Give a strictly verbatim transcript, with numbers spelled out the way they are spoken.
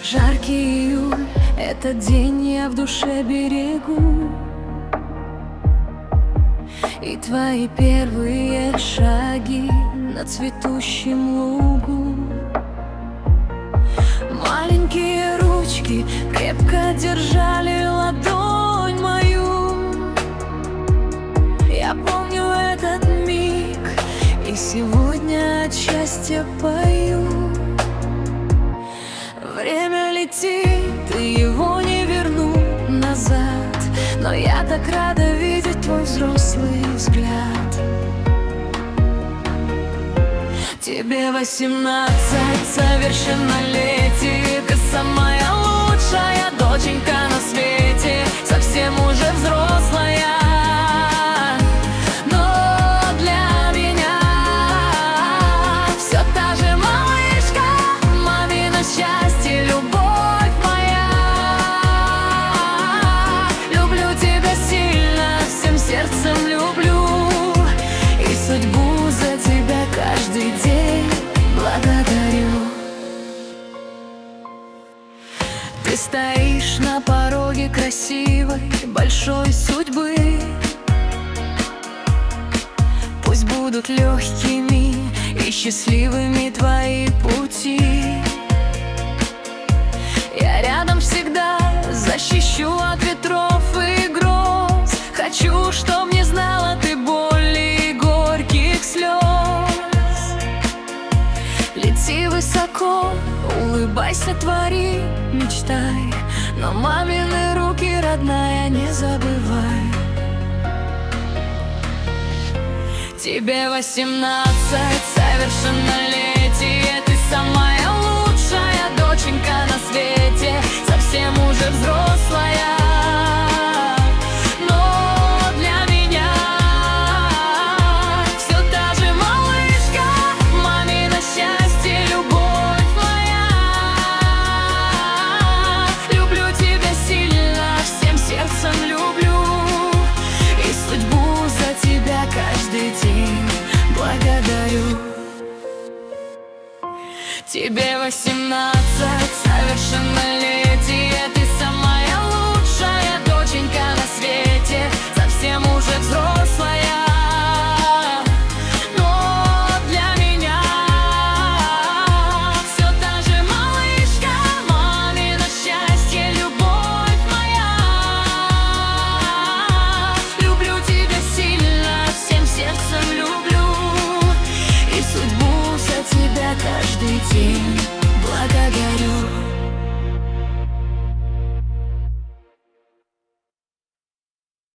Жаркий июль, этот день я в душе берегу. И твои первые шаги на цветущем лугу. Маленькие ручки крепко держали ладонь мою. Я помню этот миг, и сегодня от счастья пою. Время летит, и его не верну назад, но я так рада видеть твой взрослый взгляд. Тебе восемнадцать, совершеннолетие, ты самая лучшая доченька на свете, совсем уже взрослая. Но для меня все та же малышка, мамино счастье, любовь моя. Люблю тебя сильно, всем сердцем люблю, и судьбу за тебя каждый день благодарю. Ты стоишь на пороге красивой, большой судьбы. Пусть будут легкими и счастливыми твои пути. Я рядом всегда защищу от ветров и гроз. Хочу, чтоб не знала ты боли и горьких слез. Лети высоко, улыбайся, твори, мечтай, но мамины руки, родная, не забывай. Тебе восемнадцать, совершеннолетие, ты самая лучшая доченька на свете, совсем уже взрослая. Но для меня все та же малышка, мамино счастье, любовь моя. Люблю тебя сильно, всем сердцем люблю, и судьбу за тебя каждый день благодарю. Тебе восемнадцать, совершеннолетие, ты самая лучшая доченька на свете, совсем уже взрослая. Но для меня все та же малышка, мамино счастье, любовь моя. Люблю тебя сильно, всем сердцем люблю, и судьбу за тебя каждый день благодарю.